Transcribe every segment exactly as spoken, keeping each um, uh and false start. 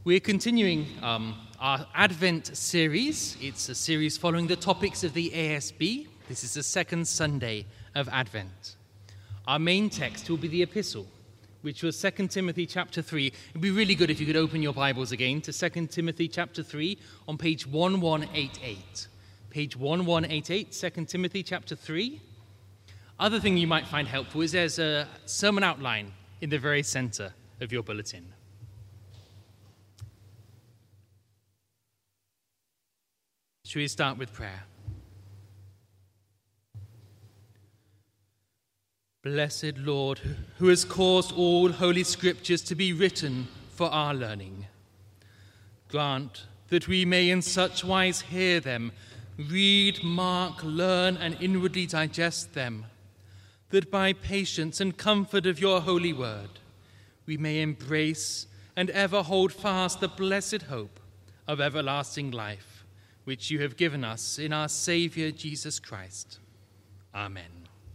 We're continuing um, our Advent series. It's a series following the topics of the A S B. This is the second Sunday of Advent. Our main text will be the epistle, which was Second Timothy chapter three. It'd be really good if you could open your Bibles again to Second Timothy chapter three on page eleven eighty-eight. Page eleven eighty-eight, Second Timothy chapter three. Other thing you might find helpful is there's a sermon outline in the very center of your bulletin. Should we start with prayer? Blessed Lord, who has caused all holy scriptures to be written for our learning, grant that we may in such wise hear them, read, mark, learn, and inwardly digest them, that by patience and comfort of your holy word we may embrace and ever hold fast the blessed hope of everlasting life, which you have given us in our Saviour Jesus Christ. Amen.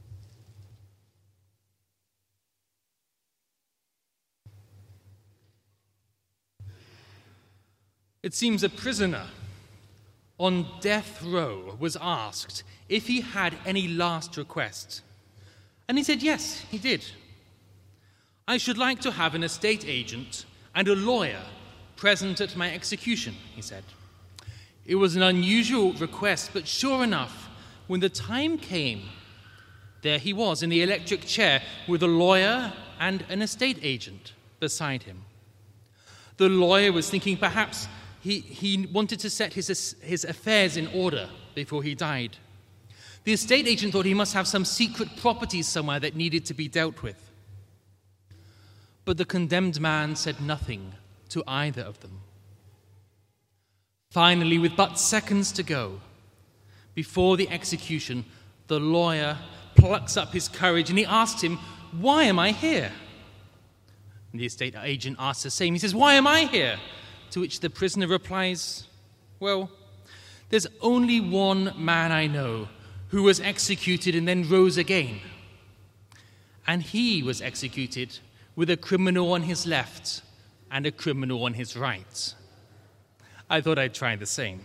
It seems a prisoner on death row was asked if he had any last request. And he said yes, he did. I should like to have an estate agent and a lawyer present at my execution, he said. It was an unusual request, but sure enough, when the time came, there he was in the electric chair with a lawyer and an estate agent beside him. The lawyer was thinking perhaps he, he wanted to set his, his affairs in order before he died. The estate agent thought he must have some secret property somewhere that needed to be dealt with. But the condemned man said nothing to either of them. Finally, with but seconds to go, before the execution, the lawyer plucks up his courage and he asks him, "Why am I here?" And the estate agent asks the same. He says, "Why am I here?" To which the prisoner replies, "Well, there's only one man I know who was executed and then rose again. And he was executed with a criminal on his left and a criminal on his right." I thought I'd try the same.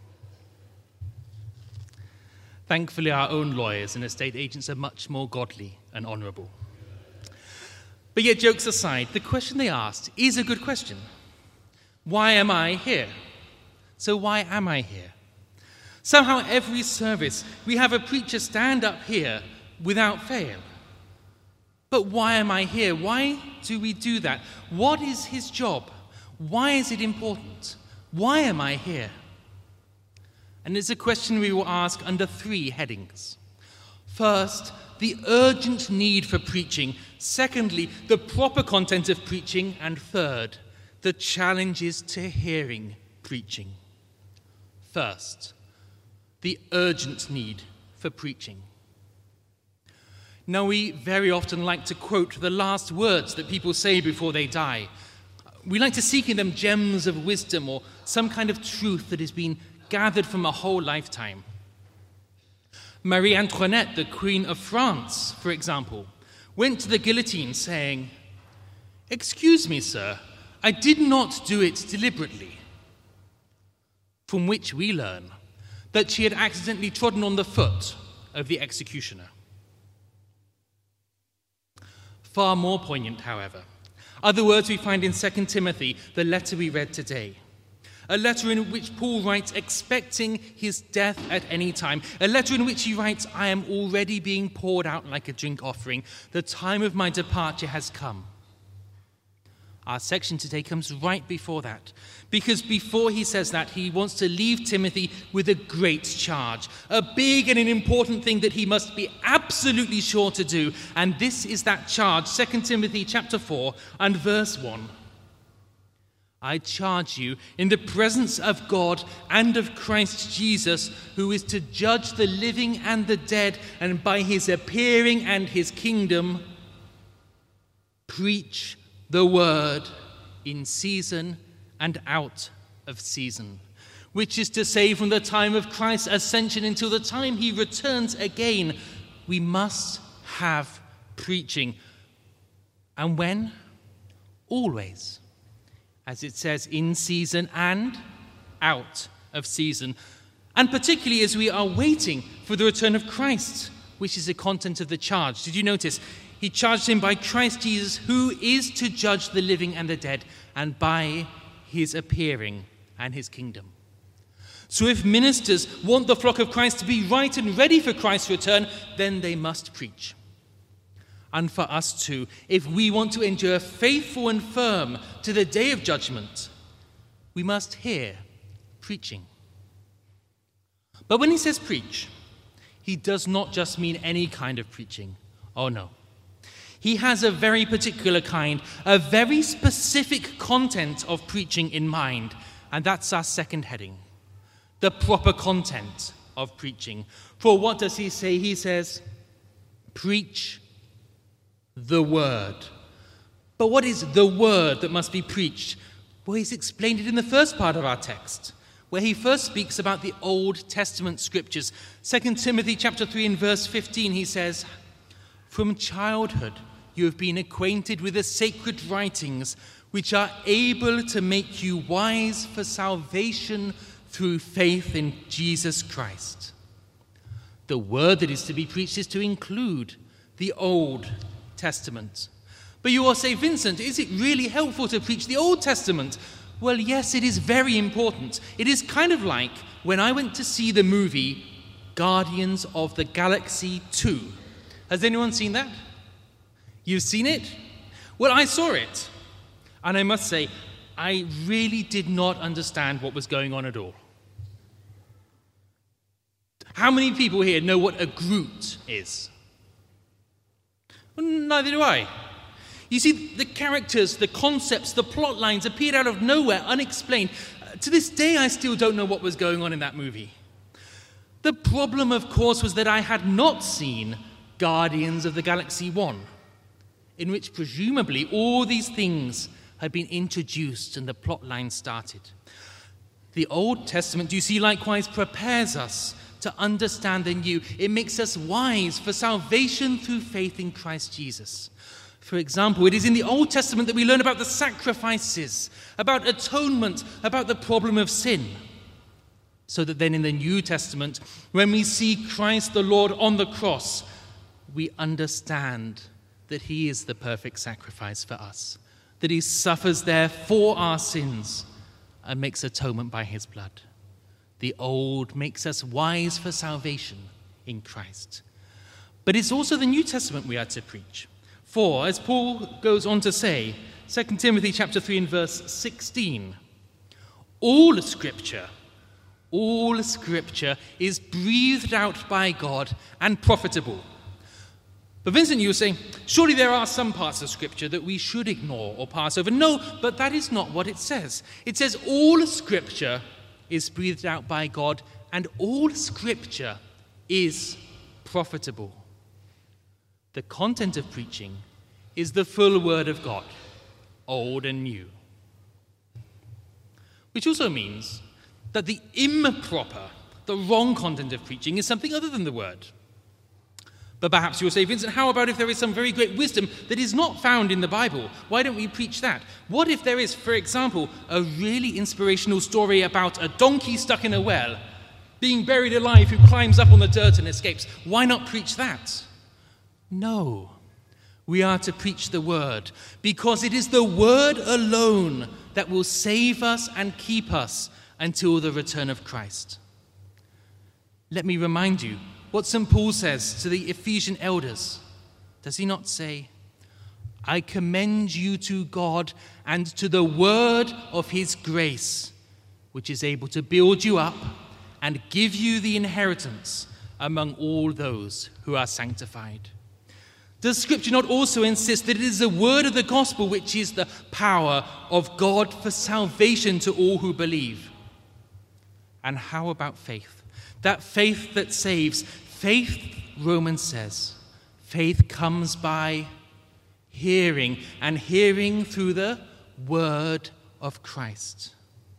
Thankfully, our own lawyers and estate agents are much more godly and honourable. But yet, jokes aside, the question they asked is a good question. Why am I here? So why am I here? Somehow every service we have a preacher stand up here without fail. But why am I here? Why do we do that? What is his job? Why is it important? Why am I here? And it's a question we will ask under three headings. First, the urgent need for preaching. Secondly, the proper content of preaching. And third, the challenges to hearing preaching. First, the urgent need for preaching. Now, we very often like to quote the last words that people say before they die. We like to seek in them gems of wisdom or some kind of truth that has been gathered from a whole lifetime. Marie Antoinette, the Queen of France, for example, went to the guillotine saying, "Excuse me, sir, I did not do it deliberately." From which we learn that she had accidentally trodden on the foot of the executioner. Far more poignant, however, are the words we find in Second Timothy, the letter we read today. A letter in which Paul writes expecting his death at any time. A letter in which he writes, "I am already being poured out like a drink offering. The time of my departure has come." Our section today comes right before that, because before he says that, he wants to leave Timothy with a great charge, a big and an important thing that he must be absolutely sure to do. And this is that charge, Second Timothy chapter four and verse one. "I charge you in the presence of God and of Christ Jesus, who is to judge the living and the dead, and by his appearing and his kingdom, preach the word in season and out of season," which is to say, from the time of Christ's ascension until the time he returns again, we must have preaching. And when? Always. as it says, in season and out of season, and particularly as we are waiting for the return of Christ, which is the content of the charge. Did you notice? He charged him by Christ Jesus, who is to judge the living and the dead, and by his appearing and his kingdom. So if ministers want the flock of Christ to be right and ready for Christ's return, then they must preach. And for us too, if we want to endure faithful and firm to the day of judgment, we must hear preaching. But when he says preach, he does not just mean any kind of preaching. Oh no. He has a very particular kind, a very specific content of preaching in mind, and that's our second heading, the proper content of preaching. For what does he say? He says, preach the word. But what is the word that must be preached? Well, he's explained it in the first part of our text, where he first speaks about the Old Testament scriptures. Second Timothy chapter three and verse fifteen, he says, from childhood you have been acquainted with the sacred writings, which are able to make you wise for salvation through faith in Jesus Christ. The word that is to be preached is to include the Old Testament. But you will say, Vincent, is it really helpful to preach the Old Testament? Well, yes, it is very important. It is kind of like when I went to see the movie Guardians of the Galaxy two. Has anyone seen that? You've seen it? Well, I saw it. And I must say, I really did not understand what was going on at all. How many people here know what a Groot is? Well, neither do I. You see, the characters, the concepts, the plot lines appeared out of nowhere, unexplained. Uh, to this day, I still don't know what was going on in that movie. The problem, of course, was that I had not seen Guardians of the Galaxy one, in which presumably all these things had been introduced and the plot line started. The Old Testament, you see, likewise prepares us to understand the new. It makes us wise for salvation through faith in Christ Jesus. For example, it is in the Old Testament that we learn about the sacrifices, about atonement, about the problem of sin. So that then in the New Testament, when we see Christ the Lord on the cross, we understand that he is the perfect sacrifice for us, that he suffers there for our sins and makes atonement by his blood. The old makes us wise for salvation in Christ. But it's also the New Testament we are to preach. For, as Paul goes on to say, Second Timothy chapter three and verse sixteen, all Scripture, all Scripture is breathed out by God and profitable. But Vincent, you were saying, surely there are some parts of Scripture that we should ignore or pass over. No, but that is not what it says. It says all Scripture is breathed out by God, and all Scripture is profitable. The content of preaching is the full word of God, old and new. Which also means that the improper, the wrong content of preaching is something other than the word. But perhaps you'll say, Vincent, how about if there is some very great wisdom that is not found in the Bible? Why don't we preach that? What if there is, for example, a really inspirational story about a donkey stuck in a well, being buried alive, who climbs up on the dirt and escapes? Why not preach that? No, we are to preach the word, because it is the word alone that will save us and keep us until the return of Christ. Let me remind you what Saint Paul says to the Ephesian elders. Does he not say, I commend you to God and to the word of his grace, which is able to build you up and give you the inheritance among all those who are sanctified? Does Scripture not also insist that it is the word of the gospel which is the power of God for salvation to all who believe? And how about faith? That faith that saves. Faith, Romans says, faith comes by hearing, and hearing through the word of Christ.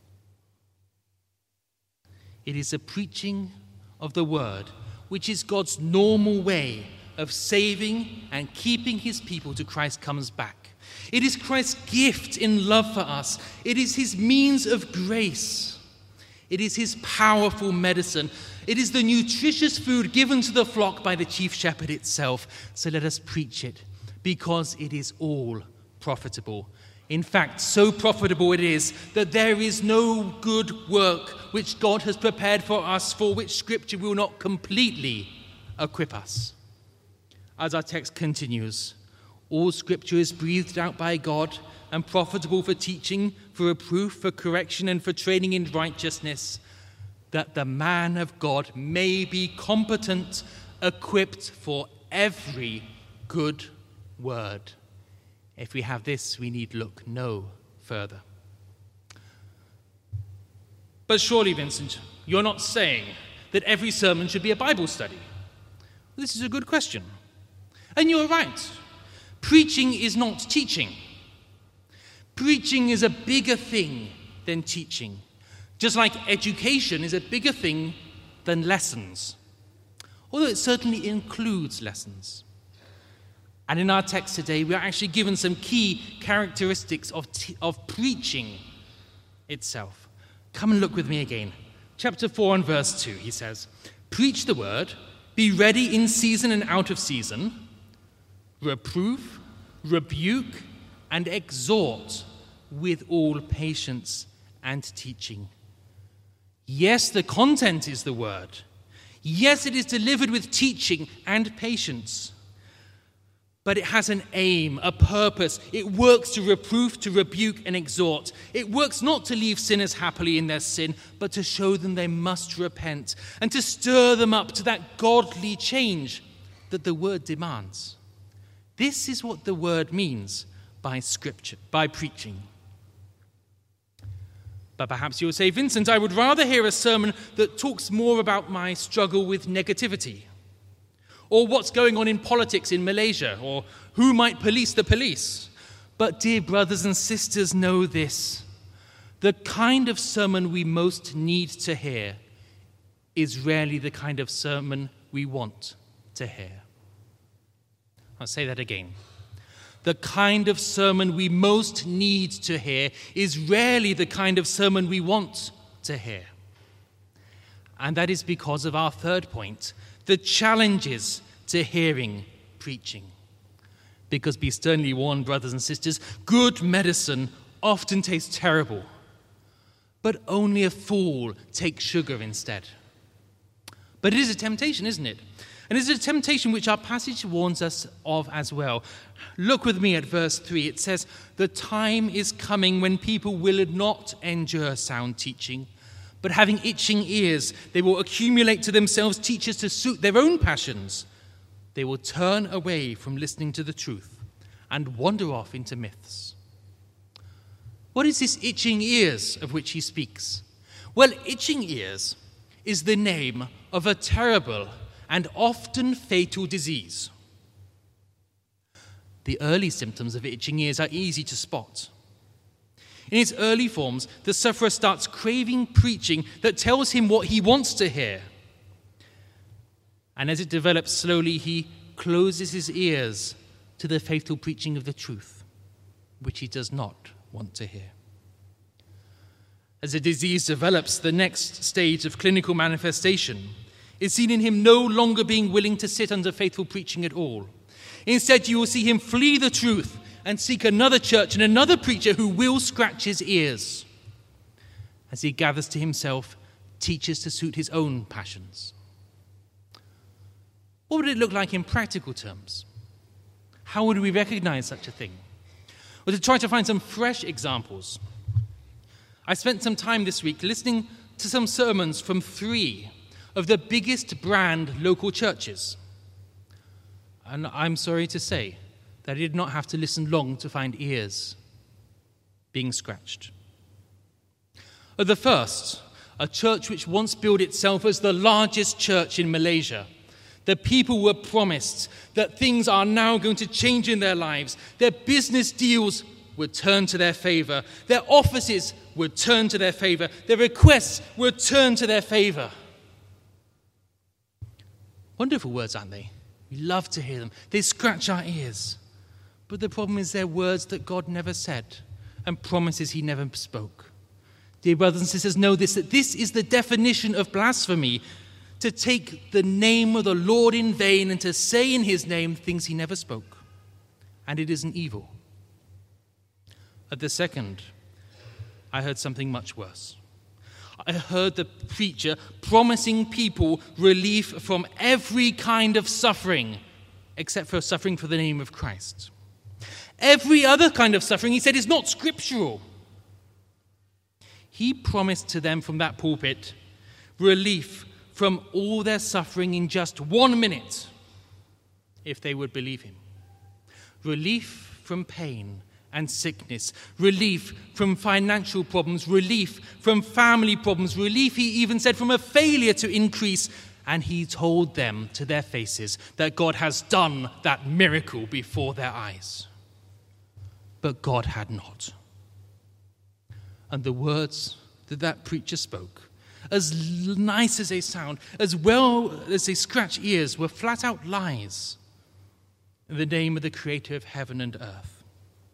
It is a preaching of the word, which is God's normal way of saving and keeping his people till Christ comes back. It is Christ's gift in love for us. It is his means of grace. It is his powerful medicine. It is the nutritious food given to the flock by the chief shepherd itself. So let us preach it, because it is all profitable. In fact, so profitable it is that there is no good work which God has prepared for us for which Scripture will not completely equip us. As our text continues, all Scripture is breathed out by God and profitable for teaching, for reproof, for correction, and for training in righteousness, that the man of God may be competent, equipped for every good word. If we have this, we need look no further. But surely, Vincent, you're not saying that every sermon should be a Bible study. This is a good question. And you're right. Preaching is not teaching. Preaching is a bigger thing than teaching, just like education is a bigger thing than lessons, although it certainly includes lessons. And in our text today, we are actually given some key characteristics of, t- of preaching itself. Come and look with me again. Chapter four and verse two, he says, "Preach the word, be ready in season and out of season, reproof, rebuke, and exhort with all patience and teaching." Yes, the content is the word. Yes, it is delivered with teaching and patience. But it has an aim, a purpose. It works to reproof, to rebuke, and exhort. It works not to leave sinners happily in their sin, but to show them they must repent and to stir them up to that godly change that the word demands. This is what the word means by scripture, by preaching. But perhaps you'll say, "Vincent, I would rather hear a sermon that talks more about my struggle with negativity, or what's going on in politics in Malaysia, or who might police the police." But dear brothers and sisters, know this. The kind of sermon we most need to hear is rarely the kind of sermon we want to hear. I'll say that again. The kind of sermon we most need to hear is rarely the kind of sermon we want to hear. And that is because of our third point, the challenges to hearing preaching. Because be sternly warned, brothers and sisters, good medicine often tastes terrible, but only a fool takes sugar instead. But it is a temptation, isn't it? And it's a temptation which our passage warns us of as well. Look with me at verse three. It says, "The time is coming when people will not endure sound teaching, but having itching ears, they will accumulate to themselves teachers to suit their own passions. They will turn away from listening to the truth and wander off into myths." What is this itching ears of which he speaks? Well, itching ears is the name of a terrible and often fatal disease. The early symptoms of itching ears are easy to spot. In its early forms, the sufferer starts craving preaching that tells him what he wants to hear. And as it develops slowly, he closes his ears to the faithful preaching of the truth, which he does not want to hear. As the disease develops, the next stage of clinical manifestation is seen in him no longer being willing to sit under faithful preaching at all. Instead, you will see him flee the truth and seek another church and another preacher who will scratch his ears as he gathers to himself teachers to suit his own passions. What would it look like in practical terms? How would we recognize such a thing? Well, to try to find some fresh examples, I spent some time this week listening to some sermons from three of the biggest brand local churches. And I'm sorry to say that I did not have to listen long to find ears being scratched. Of the first, a church which once billed itself as the largest church in Malaysia. The people were promised that things are now going to change in their lives. Their business deals would turn to their favor. Their offices would turn to their favor. Their requests would turn to their favor. Wonderful words, aren't they? We love to hear them. They scratch our ears. But the problem is they're words that God never said and promises he never spoke. Dear brothers and sisters, know this, that this is the definition of blasphemy, to take the name of the Lord in vain and to say in his name things he never spoke. And it is an evil. At the second, I heard something much worse. I heard the preacher promising people relief from every kind of suffering, except for suffering for the name of Christ. Every other kind of suffering, he said, is not scriptural. He promised to them from that pulpit relief from all their suffering in just one minute, if they would believe him. Relief from pain and sickness, relief from financial problems, relief from family problems, relief, he even said, from a failure to increase. And he told them to their faces that God has done that miracle before their eyes. But God had not. And the words that that preacher spoke, as nice as they sound, as well as they scratch ears, were flat out lies in the name of the creator of heaven and earth.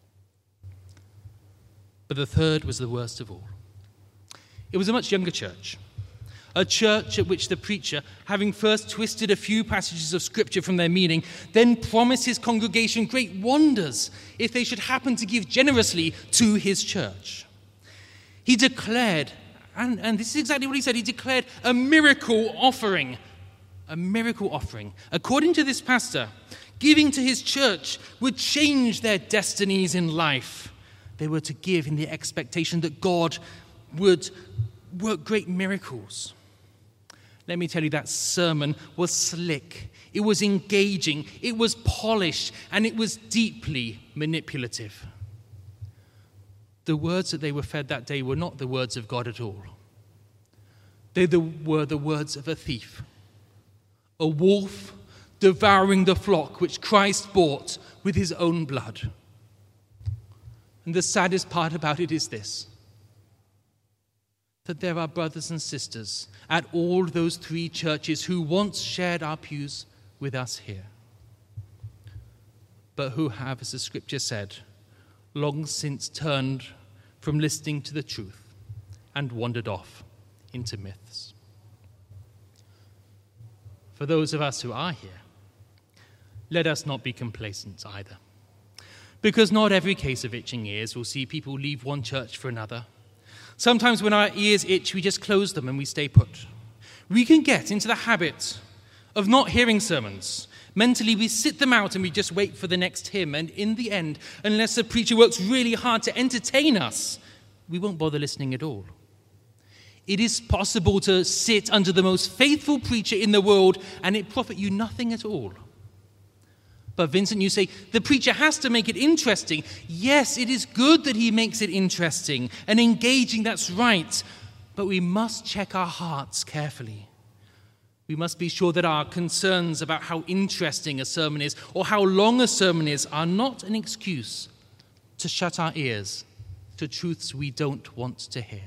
But the third was the worst of all. It was a much younger church, a church at which the preacher, having first twisted a few passages of scripture from their meaning, then promised his congregation great wonders if they should happen to give generously to his church. He declared, and, and this is exactly what he said, he declared a miracle offering. A miracle offering. According to this pastor, giving to his church would change their destinies in life. They were to give in the expectation that God would work great miracles. Let me tell you, that sermon was slick. It was engaging. It was polished. And it was deeply manipulative. The words that they were fed that day were not the words of God at all. They were the words of a thief, a wolf devouring the flock which Christ bought with his own blood. And the saddest part about it is this, that there are brothers and sisters at all those three churches who once shared our pews with us here, but who have, as the scripture said, long since turned from listening to the truth and wandered off into myths. For those of us who are here, let us not be complacent either, because not every case of itching ears will see people leave one church for another. Sometimes when our ears itch, we just close them and we stay put. We can get into the habit of not hearing sermons. Mentally, we sit them out and we just wait for the next hymn. And in the end, unless the preacher works really hard to entertain us, we won't bother listening at all. It is possible to sit under the most faithful preacher in the world and it profit you nothing at all. But Vincent, you say, the preacher has to make it interesting. Yes, it is good that he makes it interesting and engaging, that's right. But we must check our hearts carefully. We must be sure that our concerns about how interesting a sermon is or how long a sermon is are not an excuse to shut our ears to truths we don't want to hear.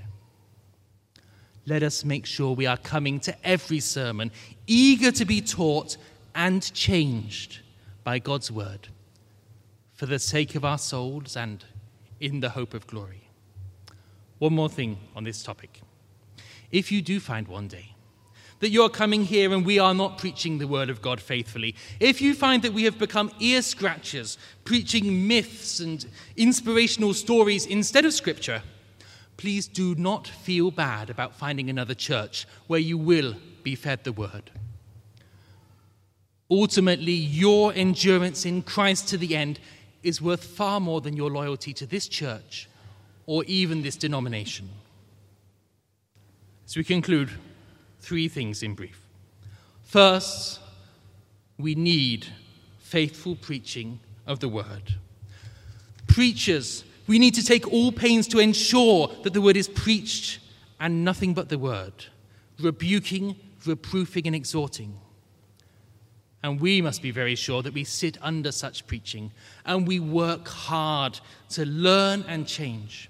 Let us make sure we are coming to every sermon eager to be taught and changed by God's word for the sake of our souls and in the hope of glory. One more thing on this topic. If you do find one day that you're coming here and we are not preaching the word of God faithfully, if you find that we have become ear scratchers, preaching myths and inspirational stories instead of scripture, please do not feel bad about finding another church where you will be fed the word. Ultimately, your endurance in Christ to the end is worth far more than your loyalty to this church or even this denomination. As we conclude, three things in brief. First, we need faithful preaching of the word. Preachers, we need to take all pains to ensure that the word is preached and nothing but the word, rebuking, reproofing, and exhorting. And we must be very sure that we sit under such preaching and we work hard to learn and change.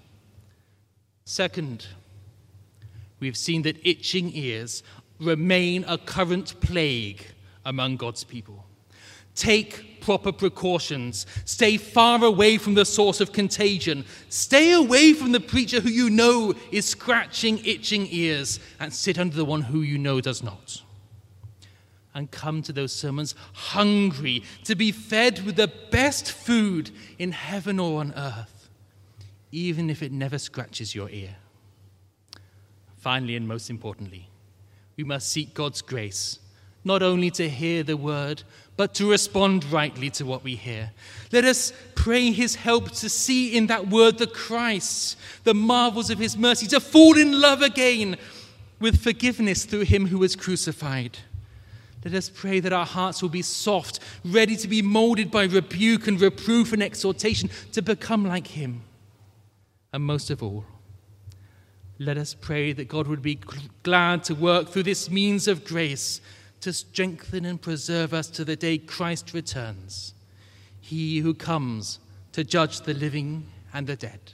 Second, we've seen that itching ears remain a current plague among God's people. Take proper precautions. Stay far away from the source of contagion. Stay away from the preacher who you know is scratching itching ears, and sit under the one who you know does not. And come to those sermons hungry to be fed with the best food in heaven or on earth, even if it never scratches your ear. Finally, and most importantly, we must seek God's grace, not only to hear the word, but to respond rightly to what we hear. Let us pray his help to see in that word the Christ, the marvels of his mercy, to fall in love again with forgiveness through him who was crucified. Let us pray that our hearts will be soft, ready to be molded by rebuke and reproof and exhortation to become like him. And most of all, let us pray that God would be glad to work through this means of grace to strengthen and preserve us to the day Christ returns, he who comes to judge the living and the dead.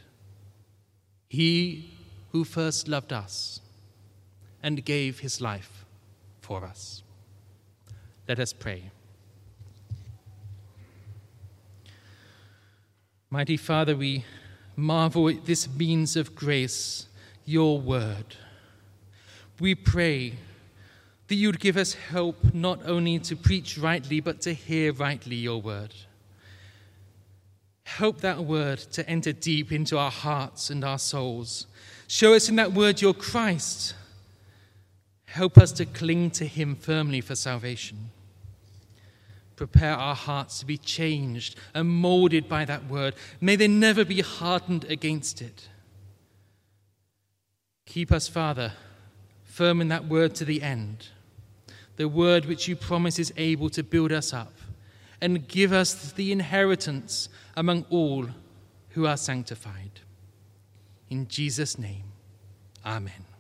He who first loved us and gave his life for us. Let us pray. Mighty Father, we marvel at this means of grace, your word. We pray that you would give us help not only to preach rightly, but to hear rightly your word. Help that word to enter deep into our hearts and our souls. Show us in that word your Christ. Help us to cling to him firmly for salvation. Prepare our hearts to be changed and molded by that word. May they never be hardened against it. Keep us, Father, firm in that word to the end, the word which you promise is able to build us up and give us the inheritance among all who are sanctified. In Jesus' name, amen.